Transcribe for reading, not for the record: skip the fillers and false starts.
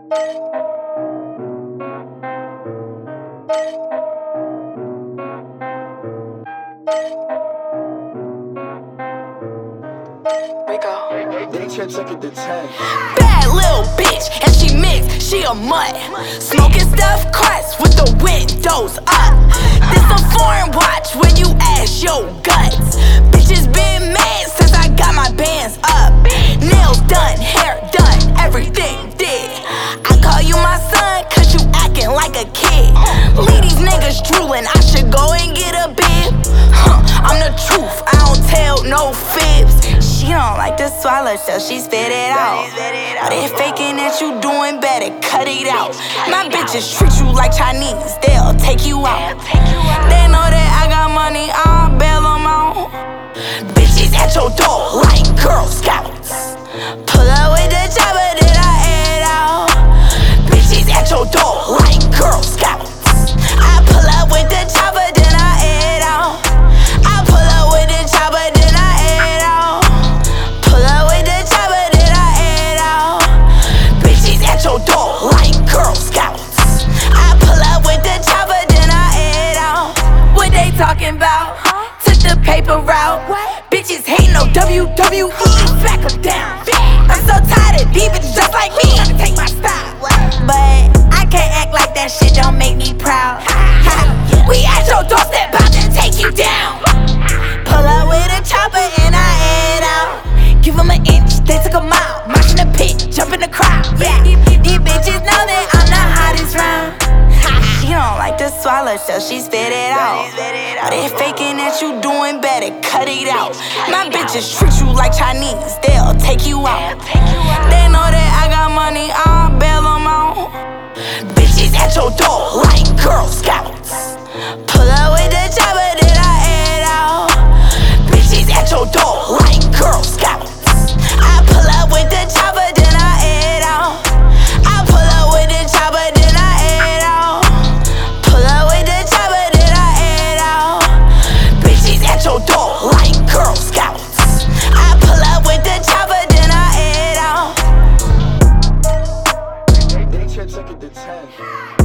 Bad little bitch, and she mixed, she a mutt. Smoking stuff crust with the windows up. This a foreign watch when you ask your guts. Bitches been mad since I got my bands up. Nails done, hair done, everything did. I call you my son cause you acting like a kid. Leave these niggas drooling, I should go and get a bib. I'm the truth, I don't tell no fibs. She don't like to swallow, so she spit it out. But if faking that you doing better, cut it out. My bitches treat you like Chinese, they'll take you out. They know that I got money, I'll bail them out. Bitches at your door like Girl Scouts. Pull up with the chopper, then I head out. Bitches at your door like Girl Scouts. I pull up with the chopper, then I head out. I pull up with the chopper, then I head out. Pull up with the chopper, then I head out. Bitches at your door like Girl Scouts. I pull up with the chopper, then I head out. What they talking about? Took the paper route. Bitches hate no WWE, back them down. I'm so tired of these bitches just like me, trying to take my style. But I can't act like that shit don't make me proud. We at your doorstep, bout to take you down. Pull up with a chopper and I head out. Give them an inch, they took a mile. March in the pit, jump in the crowd. Yeah, these bitches know that I'm the hottest round. She don't like to swallow, so she spit it out. But if faking that you doing better, cut it out. My bitches treat you like Chinese, they'll take you out. They know that I got money, I'll bail them out. Bitches at your door like Girl Scouts. Pull up with the chopper, then I head out. Bitches at your door like Girl Scouts. I pull up with the chopper, then I head out. I pull up with the chopper, then I head out. Pull up with the chopper, then I head out. Bitches at your door like Girl Scouts. I pull up with the chopper, then I head out. They took it to 10.